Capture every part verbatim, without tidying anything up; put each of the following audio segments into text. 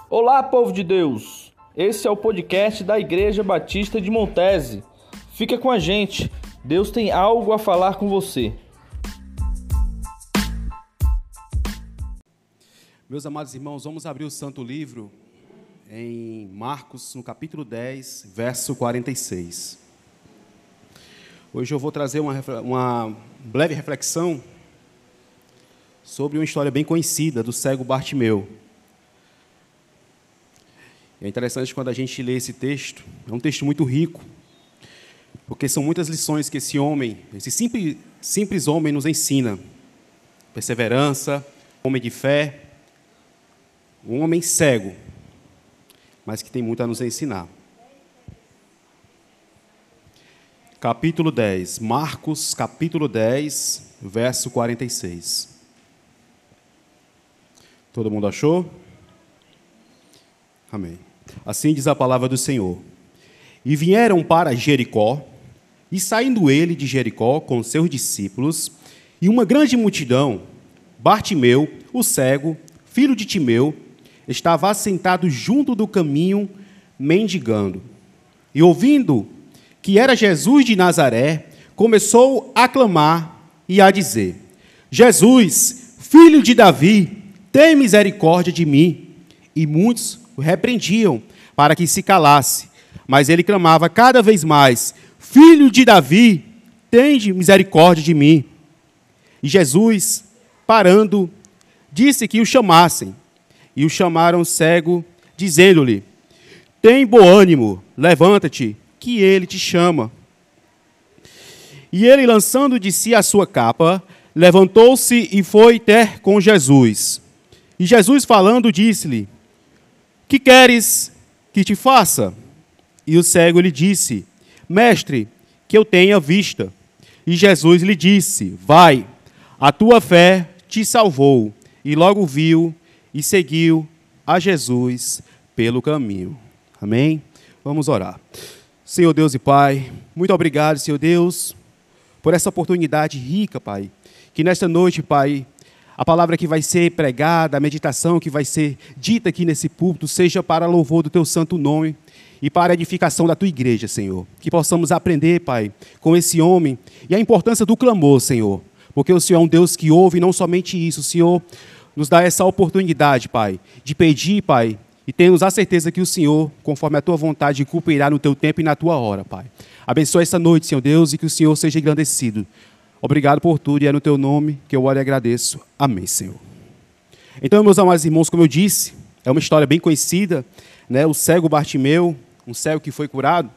Olá, povo de Deus! Esse é o podcast da Igreja Batista de Montese. Fica com a gente, Deus tem algo a falar com você. Meus amados irmãos, vamos abrir o Santo Livro em Marcos, no capítulo dez, verso quarenta e seis. Hoje eu vou trazer uma, uma breve reflexão sobre uma história bem conhecida do cego Bartimeu. É interessante quando a gente lê esse texto, é um texto muito rico, porque são muitas lições que esse homem, esse simples, simples homem nos ensina. Perseverança, homem de fé, um homem cego, mas que tem muito a nos ensinar. Capítulo dez, Marcos, capítulo dez, verso quarenta e seis. Todo mundo achou? Amém. Assim diz a palavra do Senhor. E vieram para Jericó, e saindo ele de Jericó com seus discípulos, e uma grande multidão, Bartimeu, o cego, filho de Timeu, estava assentado junto do caminho, mendigando. E ouvindo que era Jesus de Nazaré, começou a clamar e a dizer: Jesus, filho de Davi, tem misericórdia de mim. E muitos o repreendiam para que se calasse. Mas ele clamava cada vez mais: Filho de Davi, tende misericórdia de mim. E Jesus, parando, disse que o chamassem. E o chamaram cego, dizendo-lhe: Tem bom ânimo, levanta-te, que ele te chama. E ele, lançando de si a sua capa, levantou-se e foi ter com Jesus. E Jesus, falando, disse-lhe: Que queres que te faça? E o cego lhe disse: Mestre, que eu tenha vista. E Jesus lhe disse: Vai, a tua fé te salvou. E logo viu e seguiu a Jesus pelo caminho. Amém? Vamos orar. Senhor Deus e Pai, muito obrigado, Senhor Deus, por essa oportunidade rica, Pai, que nesta noite, Pai, a palavra que vai ser pregada, a meditação que vai ser dita aqui nesse púlpito, seja para louvor do Teu santo nome e para a edificação da Tua igreja, Senhor. Que possamos aprender, Pai, com esse homem e a importância do clamor, Senhor, porque o Senhor é um Deus que ouve, e não somente isso, o Senhor nos dá essa oportunidade, Pai, de pedir, Pai, e temos a certeza que o Senhor, conforme a Tua vontade, cumprirá no Teu tempo e na Tua hora, Pai. Abençoa essa noite, Senhor Deus, e que o Senhor seja engrandecido. Obrigado por tudo, e é no Teu nome que eu oro e agradeço. Amém, Senhor. Então, meus amados irmãos, como eu disse, é uma história bem conhecida, né? O cego Bartimeu, um cego que foi curado.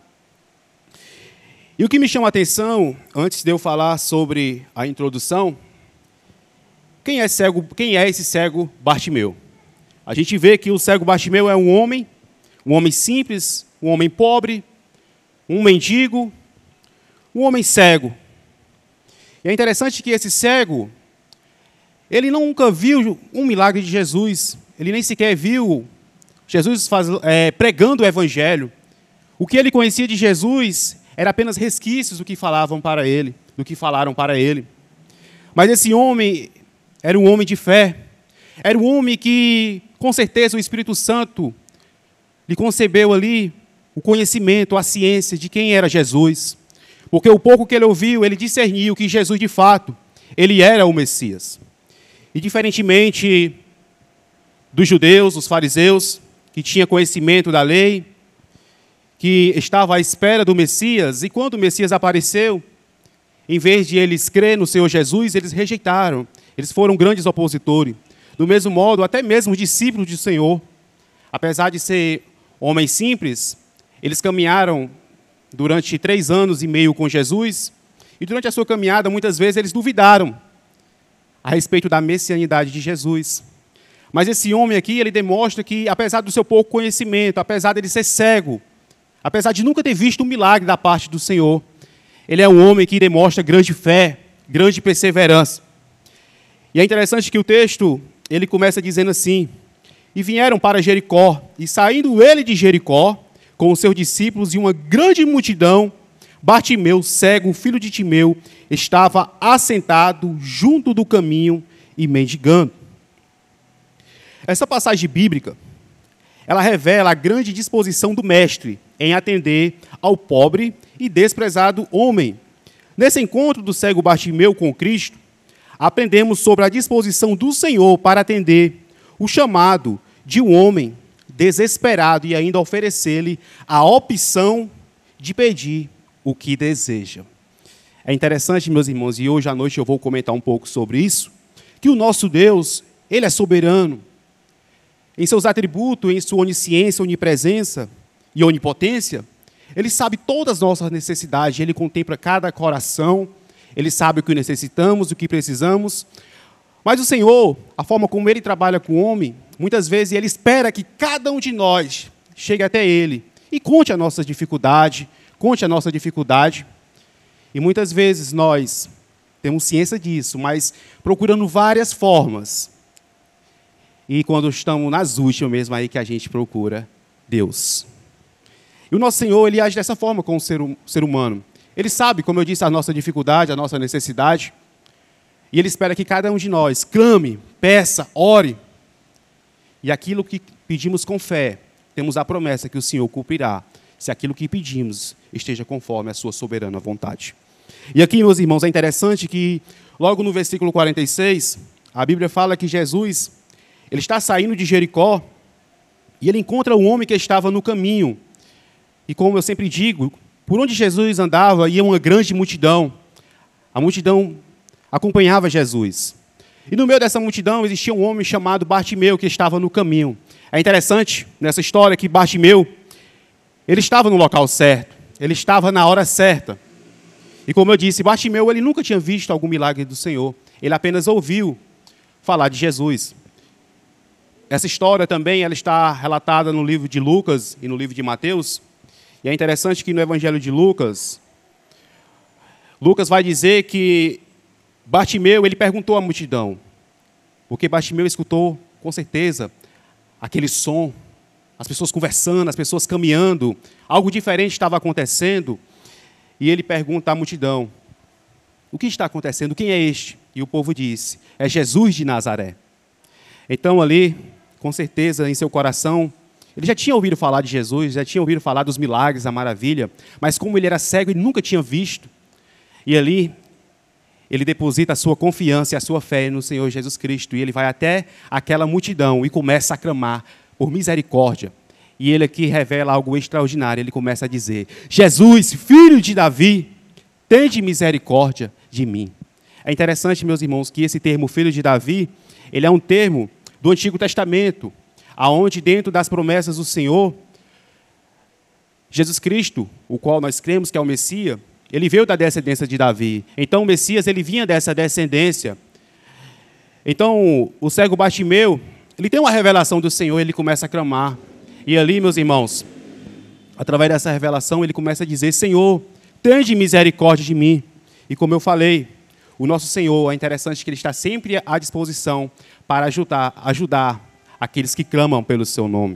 E o que me chama a atenção, antes de eu falar sobre a introdução, quem é, cego, quem é esse cego Bartimeu? A gente vê que o cego Bartimeu é um homem, um homem simples, um homem pobre, um mendigo, um homem cego. E é interessante que esse cego, ele nunca viu um milagre de Jesus, ele nem sequer viu Jesus faz, é, pregando o Evangelho. O que ele conhecia de Jesus era apenas resquícios do que falavam para ele, do que falaram para ele. Mas esse homem era um homem de fé, era um homem que, com certeza, o Espírito Santo lhe concebeu ali o conhecimento, a ciência de quem era Jesus. Porque o pouco que ele ouviu, ele discerniu que Jesus, de fato, ele era o Messias. E diferentemente dos judeus, dos fariseus, que tinham conhecimento da lei, que estava à espera do Messias, e quando o Messias apareceu, em vez de eles crer no Senhor Jesus, eles rejeitaram. Eles foram grandes opositores. Do mesmo modo, até mesmo os discípulos do Senhor, apesar de ser homens simples, eles caminharam durante três anos e meio com Jesus, e durante a sua caminhada, muitas vezes, eles duvidaram a respeito da messianidade de Jesus. Mas esse homem aqui, ele demonstra que, apesar do seu pouco conhecimento, apesar de ele ser cego, apesar de nunca ter visto um milagre da parte do Senhor, ele é um homem que demonstra grande fé, grande perseverança. E é interessante que o texto, ele começa dizendo assim: E vieram para Jericó, e saindo ele de Jericó, com os seus discípulos e uma grande multidão, Bartimeu, cego, filho de Timeu, estava assentado junto do caminho e mendigando. Essa passagem bíblica, ela revela a grande disposição do Mestre em atender ao pobre e desprezado homem. Nesse encontro do cego Bartimeu com Cristo, aprendemos sobre a disposição do Senhor para atender o chamado de um homem desesperado e ainda oferecer-lhe a opção de pedir o que deseja. É interessante, meus irmãos, e hoje à noite eu vou comentar um pouco sobre isso, que o nosso Deus, Ele é soberano. Em seus atributos, em sua onisciência, onipresença e onipotência, Ele sabe todas as nossas necessidades, Ele contempla cada coração, Ele sabe o que necessitamos, o que precisamos. Mas o Senhor, a forma como Ele trabalha com o homem, muitas vezes Ele espera que cada um de nós chegue até Ele e conte a nossa dificuldade, conte a nossa dificuldade. E muitas vezes nós temos ciência disso, mas procurando várias formas. E quando estamos nas últimas mesmo, aí que a gente procura Deus. E o nosso Senhor, Ele age dessa forma com o ser, hum, ser humano. Ele sabe, como eu disse, a nossa dificuldade, a nossa necessidade. E Ele espera que cada um de nós clame, peça, ore. E aquilo que pedimos com fé, temos a promessa que o Senhor cumprirá, se aquilo que pedimos esteja conforme a sua soberana vontade. E aqui, meus irmãos, é interessante que, logo no versículo quarenta e seis, a Bíblia fala que Jesus, ele está saindo de Jericó e ele encontra um homem que estava no caminho. E como eu sempre digo, por onde Jesus andava, ia uma grande multidão. A multidão acompanhava Jesus. E no meio dessa multidão existia um homem chamado Bartimeu, que estava no caminho. É interessante, nessa história, que Bartimeu, ele estava no local certo, ele estava na hora certa. E como eu disse, Bartimeu, ele nunca tinha visto algum milagre do Senhor. Ele apenas ouviu falar de Jesus. Essa história também ela está relatada no livro de Lucas e no livro de Mateus. E é interessante que no Evangelho de Lucas, Lucas vai dizer que Bartimeu, ele perguntou à multidão, porque Bartimeu escutou, com certeza, aquele som, as pessoas conversando, as pessoas caminhando, algo diferente estava acontecendo, e ele pergunta à multidão, o que está acontecendo? Quem é este? E o povo disse, é Jesus de Nazaré. Então ali, com certeza, em seu coração, ele já tinha ouvido falar de Jesus, já tinha ouvido falar dos milagres, da maravilha, mas como ele era cego, ele nunca tinha visto. E ali, ele deposita a sua confiança e a sua fé no Senhor Jesus Cristo, e ele vai até aquela multidão e começa a clamar por misericórdia. E ele aqui revela algo extraordinário, ele começa a dizer, Jesus, filho de Davi, tende misericórdia de mim. É interessante, meus irmãos, que esse termo filho de Davi, ele é um termo do Antigo Testamento, aonde dentro das promessas do Senhor, Jesus Cristo, o qual nós cremos que é o Messias, ele veio da descendência de Davi. Então o Messias, ele vinha dessa descendência. Então o cego Bartimeu, ele tem uma revelação do Senhor, ele começa a clamar. E ali, meus irmãos, através dessa revelação, ele começa a dizer, Senhor, tende misericórdia de mim. E como eu falei, o nosso Senhor, é interessante que Ele está sempre à disposição para ajudar, ajudar aqueles que clamam pelo seu nome.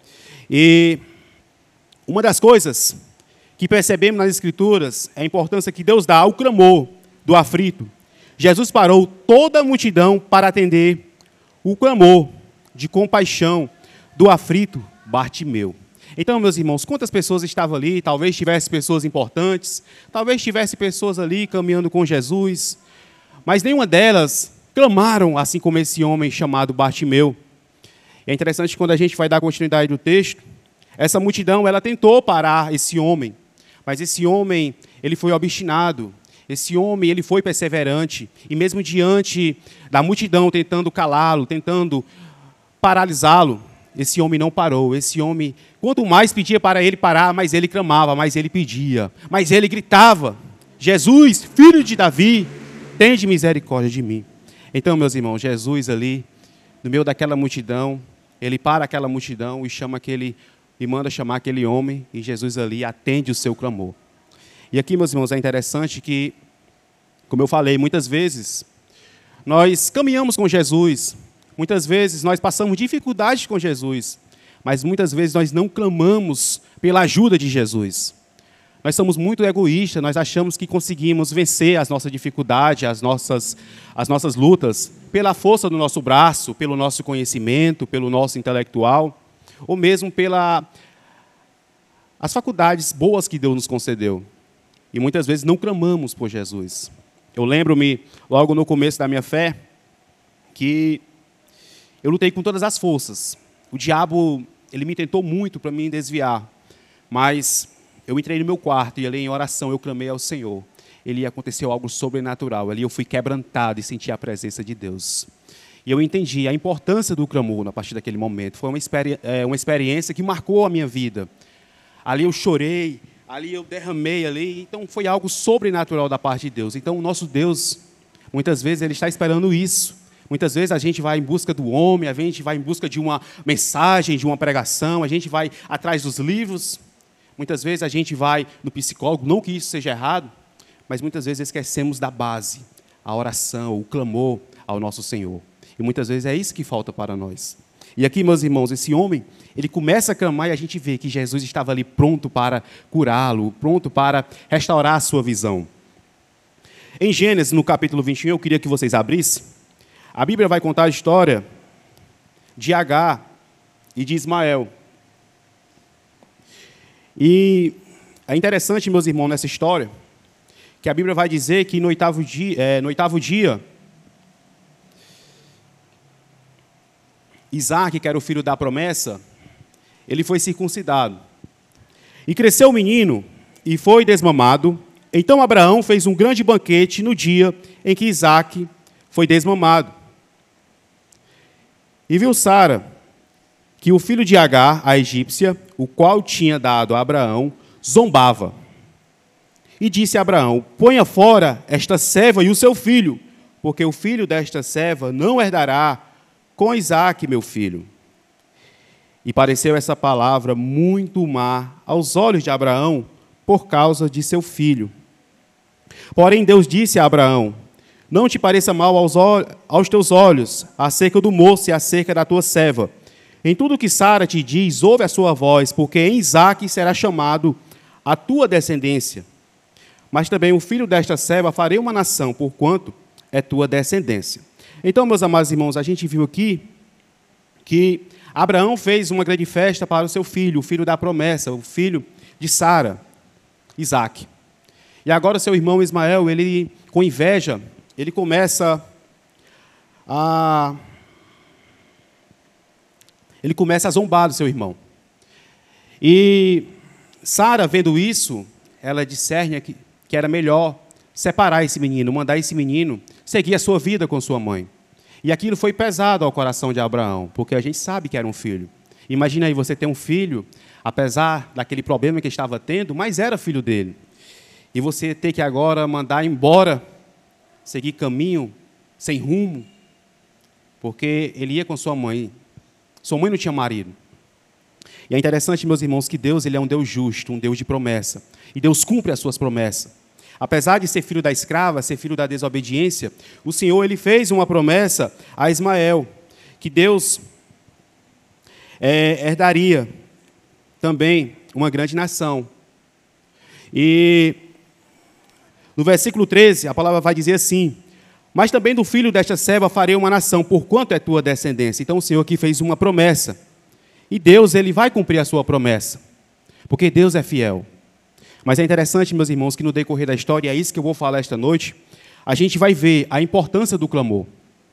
E uma das coisas que percebemos nas Escrituras é a importância que Deus dá ao clamor do aflito. Jesus parou toda a multidão para atender o clamor de compaixão do aflito Bartimeu. Então, meus irmãos, quantas pessoas estavam ali? Talvez tivesse pessoas importantes, talvez tivesse pessoas ali caminhando com Jesus, mas nenhuma delas clamaram assim como esse homem chamado Bartimeu. É interessante quando a gente vai dar continuidade do texto, essa multidão, ela tentou parar esse homem, mas esse homem, ele foi obstinado, esse homem, ele foi perseverante, e mesmo diante da multidão tentando calá-lo, tentando paralisá-lo, esse homem não parou. Esse homem, quanto mais pedia para ele parar, mais ele clamava, mais ele pedia, mais ele gritava, Jesus, filho de Davi, tende misericórdia de mim. Então, meus irmãos, Jesus ali, no meio daquela multidão, ele para aquela multidão e chama aquele, e manda chamar aquele homem, e Jesus ali atende o seu clamor. E aqui, meus irmãos, é interessante que, como eu falei, muitas vezes, nós caminhamos com Jesus, muitas vezes nós passamos dificuldades com Jesus, mas muitas vezes nós não clamamos pela ajuda de Jesus. Nós somos muito egoístas, nós achamos que conseguimos vencer as nossas dificuldades, as nossas, as nossas lutas, pela força do nosso braço, pelo nosso conhecimento, pelo nosso intelectual. ou mesmo pelas faculdades boas que Deus nos concedeu. E muitas vezes não clamamos por Jesus. Eu lembro-me, logo no começo da minha fé, que eu lutei com todas as forças. O diabo, ele me tentou muito para me desviar, mas eu entrei no meu quarto e ali em oração eu clamei ao Senhor. Ali aconteceu algo sobrenatural, ali eu fui quebrantado e senti a presença de Deus. E eu entendi a importância do clamor a partir daquele momento. Foi uma, experi é, uma experiência que marcou a minha vida. Ali eu chorei, ali eu derramei, ali, então foi algo sobrenatural da parte de Deus. Então o nosso Deus, muitas vezes, Ele está esperando isso. Muitas vezes a gente vai em busca do homem, a gente vai em busca de uma mensagem, de uma pregação, a gente vai atrás dos livros. Muitas vezes a gente vai no psicólogo, não que isso seja errado, mas muitas vezes esquecemos da base, a oração, o clamor ao nosso Senhor. E muitas vezes é isso que falta para nós. E aqui, meus irmãos, esse homem, ele começa a clamar e a gente vê que Jesus estava ali pronto para curá-lo, pronto para restaurar a sua visão. Em Gênesis, no capítulo vinte e um, eu queria que vocês abrissem. A Bíblia vai contar a história de Agar e de Ismael. E é interessante, meus irmãos, nessa história, que a Bíblia vai dizer que no oitavo dia, é, no oitavo dia Isaac, que era o filho da promessa, ele foi circuncidado. E cresceu o menino e foi desmamado. Então Abraão fez um grande banquete no dia em que Isaac foi desmamado. E viu Sara que o filho de Agar, a egípcia, o qual tinha dado a Abraão, zombava. E disse a Abraão: ponha fora esta serva e o seu filho, porque o filho desta serva não herdará com Isaque, meu filho. E pareceu essa palavra muito má aos olhos de Abraão, por causa de seu filho. Porém, Deus disse a Abraão: não te pareça mal aos, aos teus olhos, acerca do moço e acerca da tua serva. Em tudo que Sara te diz, ouve a sua voz, porque em Isaque será chamado a tua descendência. Mas também o filho desta serva farei uma nação, porquanto é tua descendência. Então, meus amados irmãos, a gente viu aqui que Abraão fez uma grande festa para o seu filho, o filho da promessa, o filho de Sara, Isaque. E agora seu irmão Ismael, ele, com inveja, ele começa a... Ele começa a zombar do seu irmão. E Sara, vendo isso, ela discerne que, que era melhor separar esse menino, mandar esse menino seguir a sua vida com sua mãe. E aquilo foi pesado ao coração de Abraão, porque a gente sabe que era um filho. Imagina aí você ter um filho, apesar daquele problema que estava tendo, mas era filho dele. E você ter que agora mandar embora, seguir caminho, sem rumo, porque ele ia com sua mãe. Sua mãe não tinha marido. E é interessante, meus irmãos, que Deus ele é um Deus justo, um Deus de promessa. E Deus cumpre as suas promessas. Apesar de ser filho da escrava, ser filho da desobediência, o Senhor ele fez uma promessa a Ismael, que Deus é, herdaria também uma grande nação. E no versículo treze, a palavra vai dizer assim: mas também do filho desta serva farei uma nação, porquanto é tua descendência. Então o Senhor aqui fez uma promessa. E Deus ele vai cumprir a sua promessa, porque Deus é fiel. Mas é interessante, meus irmãos, que no decorrer da história, e é isso que eu vou falar esta noite, a gente vai ver a importância do clamor.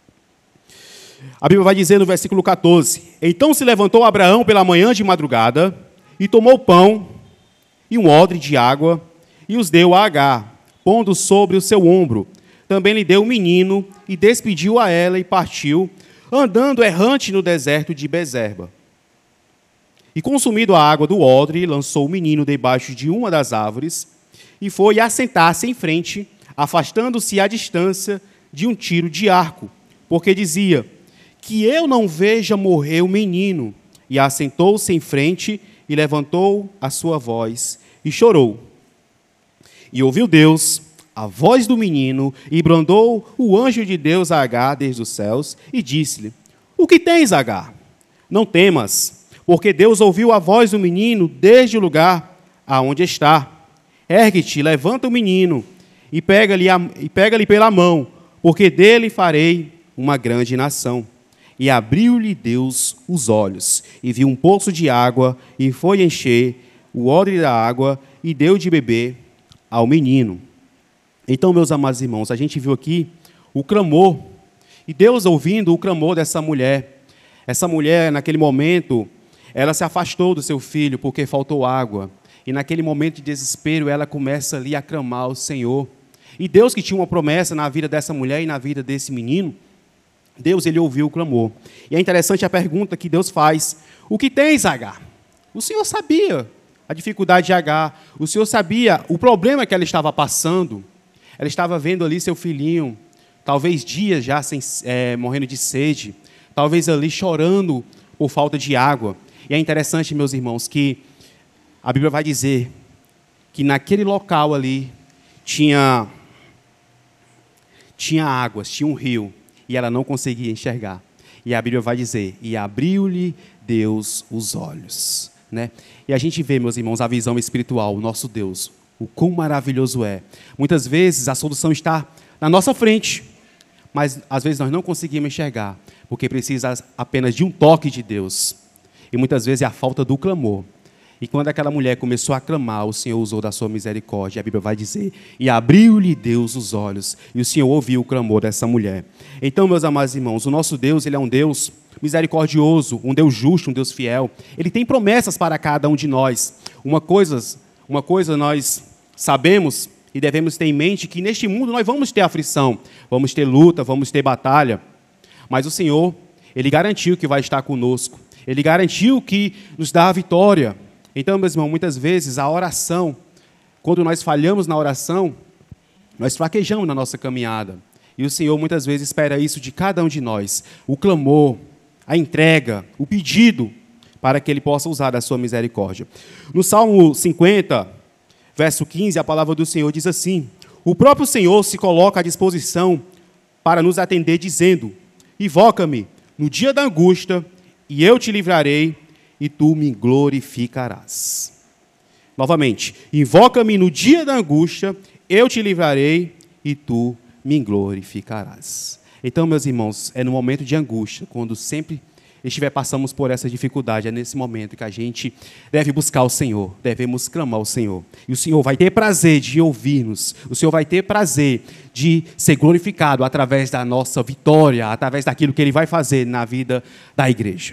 A Bíblia vai dizer no versículo quatorze: então se levantou Abraão pela manhã de madrugada, e tomou pão e um odre de água, e os deu a Agar, pondo sobre o seu ombro. Também lhe deu o menino, e despediu a ela, e partiu, andando errante no deserto de Bezerba. E consumido a água do odre, lançou o menino debaixo de uma das árvores, e foi assentar-se em frente, afastando-se à distância de um tiro de arco, porque dizia: que eu não veja morrer o menino. E assentou-se em frente, e levantou a sua voz, e chorou. E ouviu Deus a voz do menino, e brandou o anjo de Deus a Agar desde os céus, e disse-lhe: o que tens, Agar? Não temas, porque Deus ouviu a voz do menino desde o lugar aonde está. Ergue-te, levanta o menino, e pega-lhe a, e pega-lhe pela mão, porque dele farei uma grande nação. E abriu-lhe Deus os olhos, e viu um poço de água, e foi encher o odre da água, e deu de beber ao menino. Então, meus amados irmãos, a gente viu aqui o clamor, e Deus ouvindo o clamor dessa mulher. Essa mulher, naquele momento, ela se afastou do seu filho, porque faltou água. E naquele momento de desespero, ela começa ali a clamar ao Senhor. E Deus, que tinha uma promessa na vida dessa mulher e na vida desse menino, Deus, ele ouviu o clamor. E é interessante a pergunta que Deus faz: o que tens, Agar? O Senhor sabia a dificuldade de Agar. O Senhor sabia o problema que ela estava passando. Ela estava vendo ali seu filhinho, talvez dias já sem, é, morrendo de sede, talvez ali chorando por falta de água. E é interessante, meus irmãos, que a Bíblia vai dizer que naquele local ali tinha, tinha águas, tinha um rio, e ela não conseguia enxergar. E a Bíblia vai dizer, e abriu-lhe Deus os olhos. Né? E a gente vê, meus irmãos, a visão espiritual, o nosso Deus, o quão maravilhoso é. Muitas vezes a solução está na nossa frente, mas às vezes nós não conseguimos enxergar, porque precisa apenas de um toque de Deus. E muitas vezes é a falta do clamor. E quando aquela mulher começou a clamar, o Senhor usou da sua misericórdia. A Bíblia vai dizer, e abriu-lhe Deus os olhos. E o Senhor ouviu o clamor dessa mulher. Então, meus amados irmãos, o nosso Deus, ele é um Deus misericordioso, um Deus justo, um Deus fiel. Ele tem promessas para cada um de nós. Uma coisa, uma coisa nós sabemos e devemos ter em mente, que neste mundo nós vamos ter aflição, vamos ter luta, vamos ter batalha. Mas o Senhor, ele garantiu que vai estar conosco. Ele garantiu que nos dá a vitória. Então, meus irmãos, muitas vezes a oração, quando nós falhamos na oração, nós fraquejamos na nossa caminhada. E o Senhor muitas vezes espera isso de cada um de nós. O clamor, a entrega, o pedido, para que Ele possa usar da sua misericórdia. No Salmo cinquenta, verso quinze, a palavra do Senhor diz assim: o próprio Senhor se coloca à disposição para nos atender, dizendo: invoca-me no dia da angústia, e eu te livrarei, e tu me glorificarás. Novamente, invoca-me no dia da angústia, eu te livrarei, e tu me glorificarás. Então, meus irmãos, é no momento de angústia, quando sempre estiver passamos por essa dificuldade, é nesse momento que a gente deve buscar o Senhor, devemos clamar ao Senhor. E o Senhor vai ter prazer de ouvir-nos, o Senhor vai ter prazer de ser glorificado através da nossa vitória, através daquilo que Ele vai fazer na vida da igreja.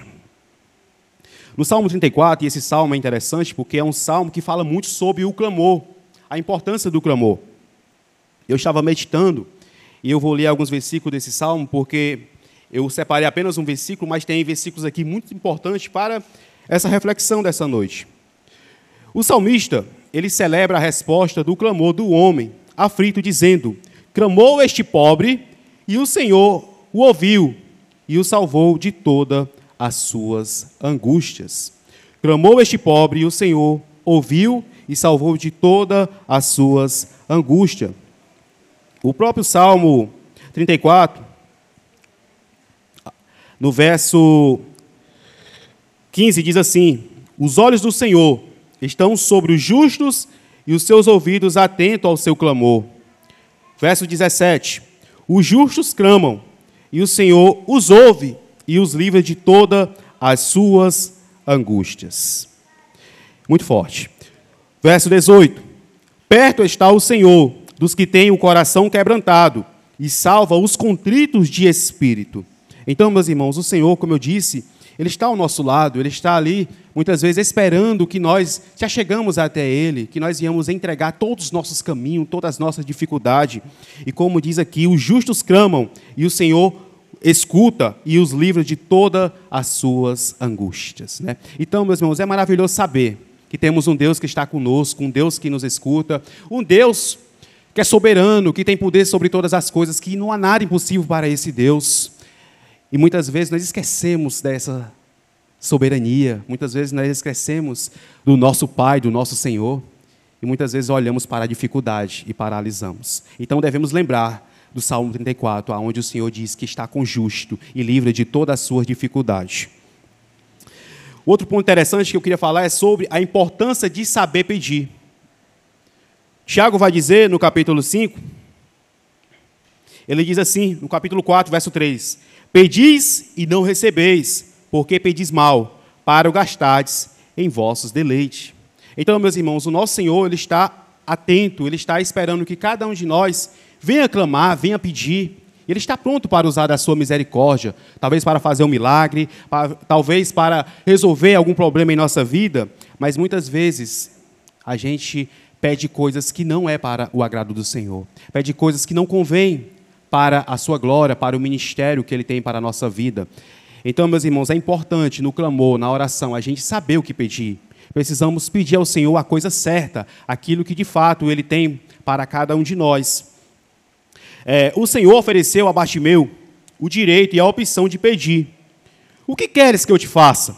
No Salmo trinta e quatro, e esse salmo é interessante porque é um salmo que fala muito sobre o clamor, a importância do clamor. Eu estava meditando, e eu vou ler alguns versículos desse salmo, porque eu separei apenas um versículo, mas tem versículos aqui muito importantes para essa reflexão dessa noite. O salmista, ele celebra a resposta do clamor do homem aflito, dizendo: clamou este pobre, e o Senhor o ouviu, e o salvou de toda as suas angústias. Clamou este pobre, e o Senhor ouviu, e salvou de toda as suas angústias. O próprio Salmo trinta e quatro, no verso quinze, diz assim: os olhos do Senhor estão sobre os justos e os seus ouvidos atentos ao seu clamor. Verso dezessete, os justos clamam e o Senhor os ouve e os livra de todas as suas angústias. Muito forte. Verso dezoito, perto está o Senhor dos que têm o coração quebrantado e salva os contritos de espírito. Então, meus irmãos, o Senhor, como eu disse, Ele está ao nosso lado, Ele está ali, muitas vezes, esperando que nós já chegamos até Ele, que nós viemos entregar todos os nossos caminhos, todas as nossas dificuldades. E como diz aqui, os justos clamam e o Senhor escuta e os livra de todas as suas angústias. Né? Então, meus irmãos, é maravilhoso saber que temos um Deus que está conosco, um Deus que nos escuta, um Deus que é soberano, que tem poder sobre todas as coisas, que não há nada impossível para esse Deus. E muitas vezes nós esquecemos dessa soberania, muitas vezes nós esquecemos do nosso Pai, do nosso Senhor, e muitas vezes olhamos para a dificuldade e paralisamos. Então devemos lembrar do Salmo trinta e quatro, onde o Senhor diz que está com o justo e livra de todas as suas dificuldades. Outro ponto interessante que eu queria falar é sobre a importância de saber pedir. Tiago vai dizer no capítulo cinco, Ele diz assim, no capítulo quatro, verso três: pedis e não recebeis, porque pedis mal, para o gastardes em vossos deleites. Então, meus irmãos, o nosso Senhor, Ele está atento, Ele está esperando que cada um de nós venha clamar, venha pedir. Ele está pronto para usar da sua misericórdia, talvez para fazer um milagre, para, talvez para resolver algum problema em nossa vida, mas muitas vezes a gente pede coisas que não é para o agrado do Senhor, pede coisas que não convêm para a sua glória, para o ministério que Ele tem para a nossa vida. Então, meus irmãos, é importante no clamor, na oração, a gente saber o que pedir. Precisamos pedir ao Senhor a coisa certa, aquilo que de fato Ele tem para cada um de nós. É, o Senhor ofereceu a Bartimeu o direito e a opção de pedir. O que queres que eu te faça?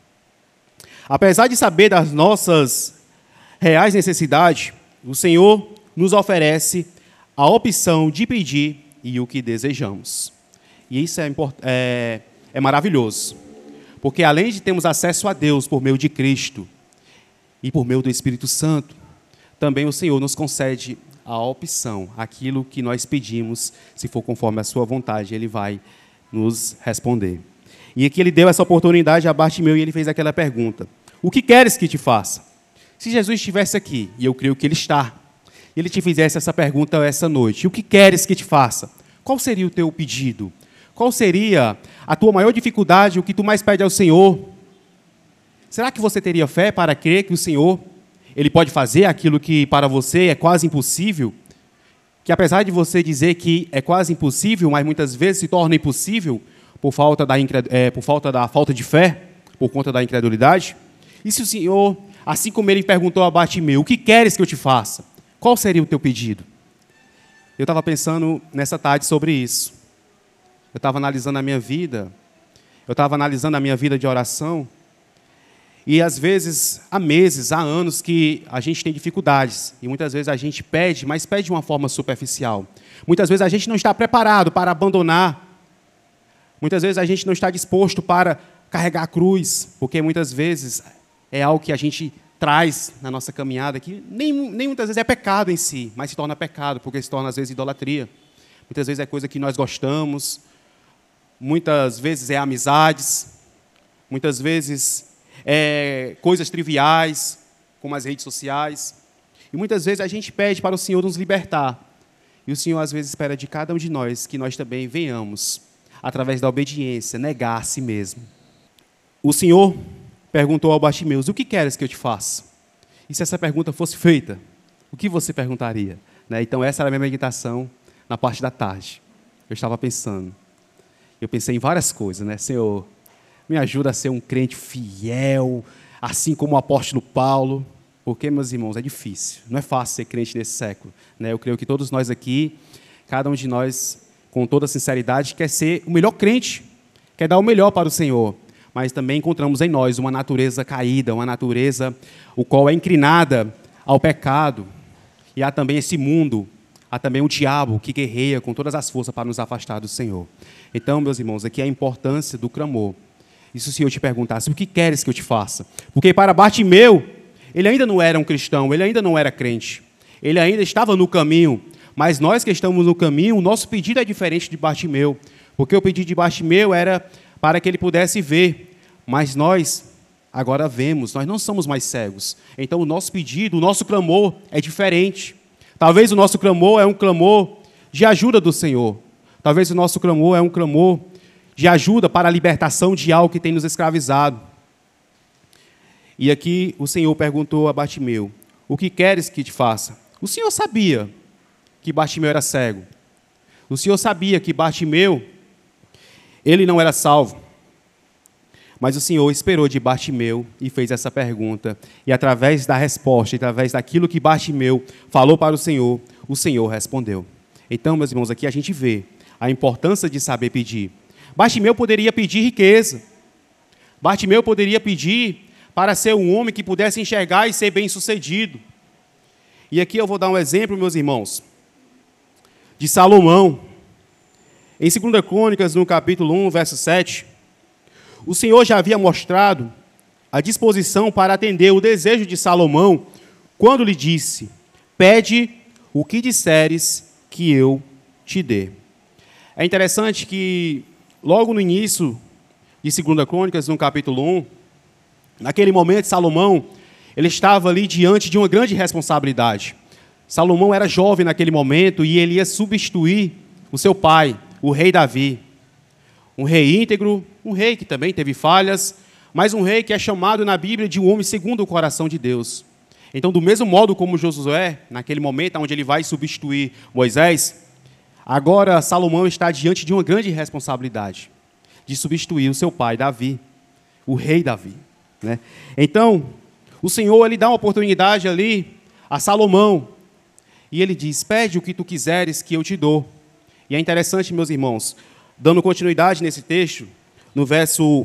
Apesar de saber das nossas reais necessidades, o Senhor nos oferece a opção de pedir e o que desejamos. E isso é, é, é maravilhoso, porque além de termos acesso a Deus por meio de Cristo e por meio do Espírito Santo, também o Senhor nos concede a opção, aquilo que nós pedimos, se for conforme a sua vontade, Ele vai nos responder. E aqui Ele deu essa oportunidade a Bartimeu e Ele fez aquela pergunta: o que queres que te faça? Se Jesus estivesse aqui, e eu creio que Ele está, e Ele te fizesse essa pergunta essa noite: o que queres que te faça? Qual seria o teu pedido? Qual seria a tua maior dificuldade, o que tu mais pede ao Senhor? Será que você teria fé para crer que o Senhor, Ele pode fazer aquilo que para você é quase impossível? Que apesar de você dizer que é quase impossível, mas muitas vezes se torna impossível por falta da, é, por falta da falta de fé, por conta da incredulidade? E se o Senhor, assim como Ele perguntou a Bartimeu: o que queres que eu te faça? Qual seria o teu pedido? Eu estava pensando nessa tarde sobre isso. Eu estava analisando a minha vida, eu estava analisando a minha vida de oração, e às vezes, há meses, há anos que a gente tem dificuldades, e muitas vezes a gente pede, mas pede de uma forma superficial. Muitas vezes a gente não está preparado para abandonar, muitas vezes a gente não está disposto para carregar a cruz, porque muitas vezes é algo que a gente traz na nossa caminhada, que nem, nem muitas vezes é pecado em si, mas se torna pecado, porque se torna às vezes idolatria. Muitas vezes é coisa que nós gostamos, muitas vezes é amizades, muitas vezes é coisas triviais, como as redes sociais. E muitas vezes a gente pede para o Senhor nos libertar. E o Senhor às vezes espera de cada um de nós que nós também venhamos, através da obediência, negar a si mesmo. O Senhor perguntou ao Bartimeu: o que queres que eu te faça? E se essa pergunta fosse feita, o que você perguntaria? Né? Então essa era a minha meditação na parte da tarde. Eu estava pensando. Eu pensei em várias coisas, né? Senhor, me ajuda a ser um crente fiel, assim como o apóstolo Paulo. Porque, meus irmãos, é difícil. Não é fácil ser crente nesse século. Né? Eu creio que todos nós aqui, cada um de nós, com toda sinceridade, quer ser o melhor crente, quer dar o melhor para o Senhor. Mas também encontramos em nós uma natureza caída, uma natureza o qual é inclinada ao pecado. E há também esse mundo, há também o diabo que guerreia com todas as forças para nos afastar do Senhor. Então, meus irmãos, aqui é a importância do clamor. E se o Senhor te perguntasse: o que queres que eu te faça? Porque para Bartimeu, ele ainda não era um cristão, ele ainda não era crente. Ele ainda estava no caminho. Mas nós que estamos no caminho, o nosso pedido é diferente de Bartimeu. Porque o pedido de Bartimeu era para que ele pudesse ver. Mas nós agora vemos, nós não somos mais cegos. Então o nosso pedido, o nosso clamor é diferente. Talvez o nosso clamor é um clamor de ajuda do Senhor. Talvez o nosso clamor é um clamor de ajuda para a libertação de algo que tem nos escravizado. E aqui o Senhor perguntou a Bartimeu: o que queres que te faça? O Senhor sabia que Bartimeu era cego. O Senhor sabia que Bartimeu, ele não era salvo. Mas o Senhor esperou de Bartimeu e fez essa pergunta. E através da resposta, através daquilo que Bartimeu falou para o Senhor, o Senhor respondeu. Então, meus irmãos, aqui a gente vê a importância de saber pedir. Bartimeu poderia pedir riqueza. Bartimeu poderia pedir para ser um homem que pudesse enxergar e ser bem-sucedido. E aqui eu vou dar um exemplo, meus irmãos, de Salomão. Em segunda Crônicas, no capítulo um, verso sete, o Senhor já havia mostrado a disposição para atender o desejo de Salomão, quando lhe disse: pede o que disseres que eu te dê. É interessante que, logo no início de segunda Crônicas, no capítulo um, naquele momento, Salomão, ele estava ali diante de uma grande responsabilidade. Salomão era jovem naquele momento e ele ia substituir o seu pai, o rei Davi. Um rei íntegro, um rei que também teve falhas, mas um rei que é chamado na Bíblia de um homem segundo o coração de Deus. Então, do mesmo modo como Josué, naquele momento onde ele vai substituir Moisés, agora Salomão está diante de uma grande responsabilidade, de substituir o seu pai, Davi, o rei Davi, né? Então, o Senhor ele dá uma oportunidade ali a Salomão, e ele diz, pede o que tu quiseres que eu te dou. E é interessante, meus irmãos, dando continuidade nesse texto, no verso,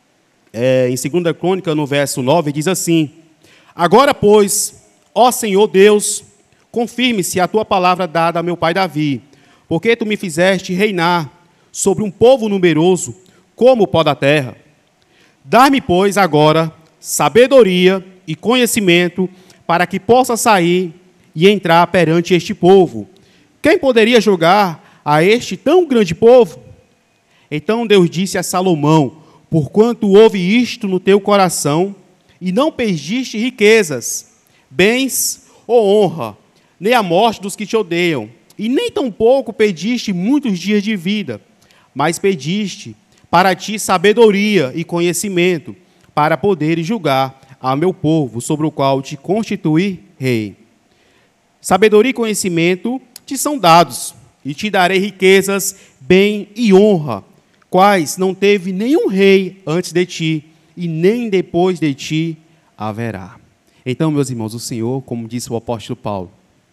é, em segunda Crônica, no verso nove, diz assim, agora, pois, ó Senhor Deus, confirme-se a tua palavra dada a meu pai Davi, porque tu me fizeste reinar sobre um povo numeroso, como o pó da terra. Dá-me, pois, agora sabedoria e conhecimento, para que possa sair e entrar perante este povo. Quem poderia julgar a este tão grande povo? Então Deus disse a Salomão, porquanto houve isto no teu coração, e não pediste riquezas, bens ou honra, nem a morte dos que te odeiam, e nem tampouco pediste muitos dias de vida, mas pediste para ti sabedoria e conhecimento, para poderes julgar a meu povo, sobre o qual te constituí rei. Sabedoria e conhecimento te são dados, e te darei riquezas, bem e honra, quais não teve nenhum rei antes de ti, e nem depois de ti haverá. Então, meus irmãos, o Senhor, como disse o apóstolo Paulo,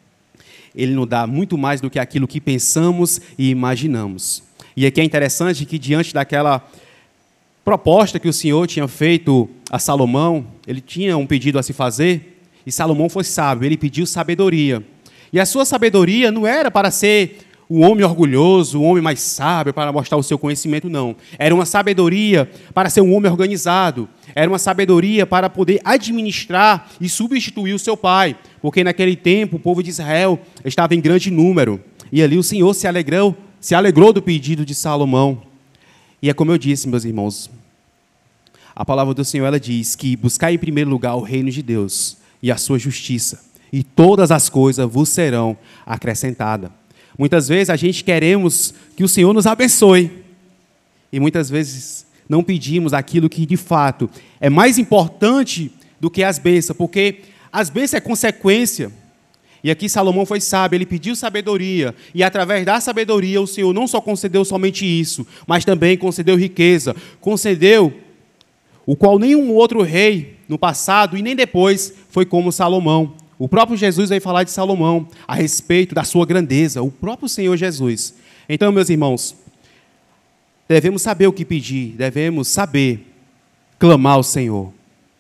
Ele nos dá muito mais do que aquilo que pensamos e imaginamos. E aqui é interessante que, diante daquela proposta que o Senhor tinha feito a Salomão, ele tinha um pedido a se fazer, e Salomão foi sábio, ele pediu sabedoria. E a sua sabedoria não era para ser um homem orgulhoso, um homem mais sábio, para mostrar o seu conhecimento, não. Era uma sabedoria para ser um homem organizado. Era uma sabedoria para poder administrar e substituir o seu pai. Porque naquele tempo o povo de Israel estava em grande número. E ali o Senhor se alegrou, se alegrou do pedido de Salomão. E é como eu disse, meus irmãos, a palavra do Senhor ela diz que buscar em primeiro lugar o reino de Deus e a sua justiça, e todas as coisas vos serão acrescentadas. Muitas vezes a gente queremos que o Senhor nos abençoe, e muitas vezes não pedimos aquilo que de fato é mais importante do que as bênçãos, porque as bênçãos é consequência. E aqui Salomão foi sábio, ele pediu sabedoria, e através da sabedoria o Senhor não só concedeu somente isso, mas também concedeu riqueza, concedeu o qual nenhum outro rei no passado e nem depois foi como Salomão. O próprio Jesus veio falar de Salomão a respeito da sua grandeza, o próprio Senhor Jesus. Então, meus irmãos, devemos saber o que pedir, devemos saber clamar ao Senhor.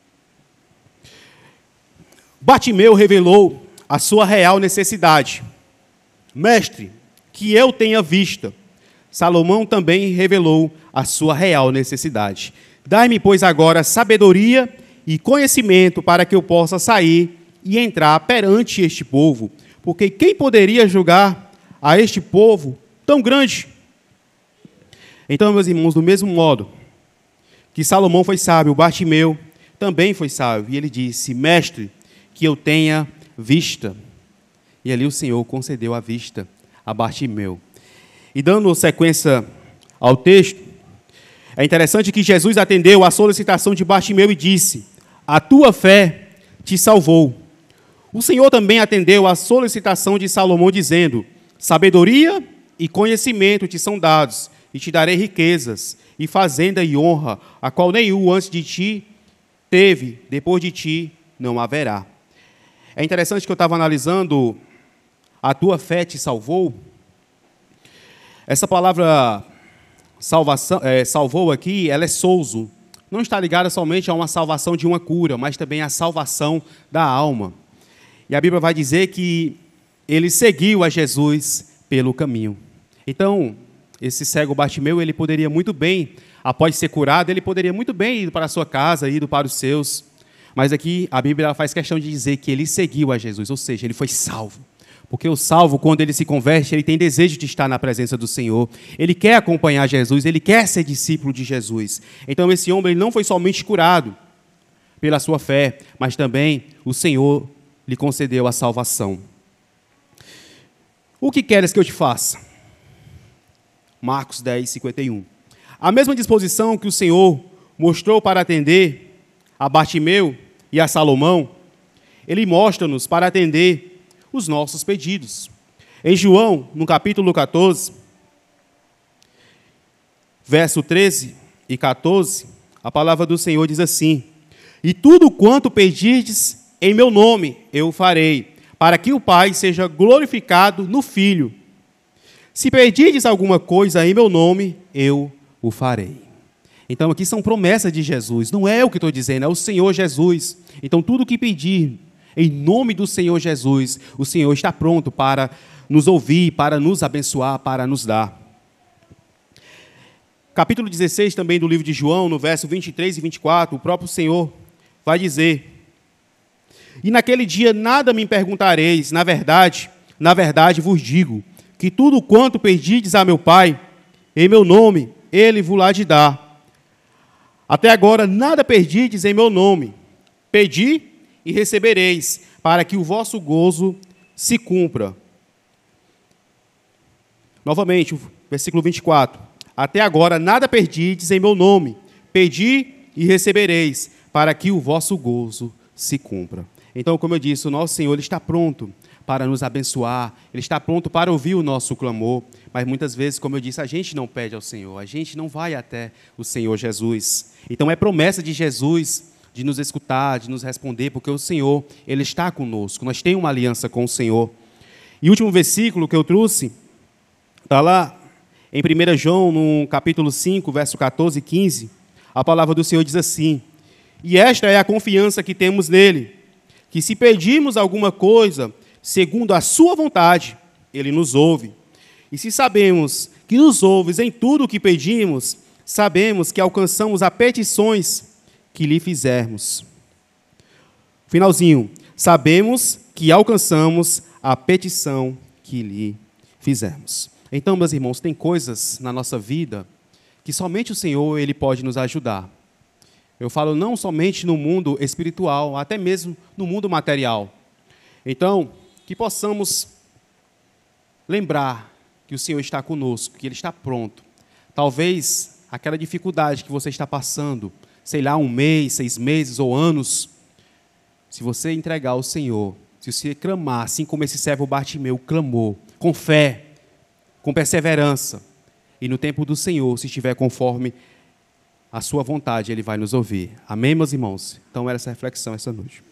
Bartimeu revelou a sua real necessidade. Mestre, que eu tenha vista. Salomão também revelou a sua real necessidade. Dai-me, pois, agora sabedoria e conhecimento para que eu possa sair e entrar perante este povo, porque quem poderia julgar a este povo tão grande? Então, meus irmãos, do mesmo modo que Salomão foi sábio, Bartimeu também foi sábio, e ele disse, mestre, que eu tenha vista. E ali o Senhor concedeu a vista a Bartimeu. E dando sequência ao texto, é interessante que Jesus atendeu à solicitação de Bartimeu e disse, a tua fé te salvou. O Senhor também atendeu à solicitação de Salomão, dizendo, sabedoria e conhecimento te são dados, e te darei riquezas, e fazenda e honra, a qual nenhum antes de ti teve, depois de ti não haverá. É interessante que eu estava analisando, a tua fé te salvou. Essa palavra salvação, é, salvou aqui, ela é souso. Não está ligada somente a uma salvação de uma cura, mas também a salvação da alma. E a Bíblia vai dizer que ele seguiu a Jesus pelo caminho. Então, esse cego Bartimeu, ele poderia muito bem, após ser curado, ele poderia muito bem ir para a sua casa, ir para os seus. Mas aqui a Bíblia faz questão de dizer que ele seguiu a Jesus, ou seja, ele foi salvo. Porque o salvo, quando ele se converte, ele tem desejo de estar na presença do Senhor. Ele quer acompanhar Jesus, ele quer ser discípulo de Jesus. Então esse homem ele não foi somente curado pela sua fé, mas também o Senhor lhe concedeu a salvação. O que queres que eu te faça? Marcos dez, cinquenta e um. A mesma disposição que o Senhor mostrou para atender a Bartimeu e a Salomão, ele mostra-nos para atender os nossos pedidos. Em João, no capítulo quatorze, verso treze e quatorze, a palavra do Senhor diz assim: e tudo quanto pedirdes em meu nome, eu o farei, para que o Pai seja glorificado no Filho. Se pedirdes alguma coisa em meu nome, eu o farei. Então aqui são promessas de Jesus, não é eu que estou dizendo, é o Senhor Jesus. Então tudo que pedir em nome do Senhor Jesus, o Senhor está pronto para nos ouvir, para nos abençoar, para nos dar. Capítulo dezesseis também do livro de João, no verso vinte e três e vinte e quatro, o próprio Senhor vai dizer: e naquele dia nada me perguntareis, na verdade, na verdade vos digo, que tudo quanto pedirdes a meu Pai, em meu nome, Ele vos há de dar. Até agora nada perdides em meu nome. Pedi e recebereis, para que o vosso gozo se cumpra. Novamente, versículo vinte e quatro. Até agora nada perdides em meu nome. Pedi e recebereis, para que o vosso gozo se cumpra. Então, como eu disse, o nosso Senhor ele está pronto para nos abençoar, Ele está pronto para ouvir o nosso clamor, mas muitas vezes, como eu disse, a gente não pede ao Senhor, a gente não vai até o Senhor Jesus. Então é promessa de Jesus de nos escutar, de nos responder, porque o Senhor, Ele está conosco, nós temos uma aliança com o Senhor. E o último versículo que eu trouxe, está lá em primeiro João, no capítulo cinco, verso quatorze e quinze, a palavra do Senhor diz assim: e esta é a confiança que temos nele, que se pedirmos alguma coisa, segundo a sua vontade, Ele nos ouve. E se sabemos que nos ouves em tudo o que pedimos, sabemos que alcançamos as petições que lhe fizermos. Finalzinho. Sabemos que alcançamos a petição que lhe fizermos. Então, meus irmãos, tem coisas na nossa vida que somente o Senhor ele pode nos ajudar. Eu falo não somente no mundo espiritual, até mesmo no mundo material. Então, que possamos lembrar que o Senhor está conosco, que Ele está pronto. Talvez aquela dificuldade que você está passando, sei lá, um mês, seis meses ou anos, se você entregar ao Senhor, se você clamar, assim como esse servo Bartimeu clamou, com fé, com perseverança, e no tempo do Senhor, se estiver conforme a sua vontade, Ele vai nos ouvir. Amém, meus irmãos? Então, era essa reflexão essa noite.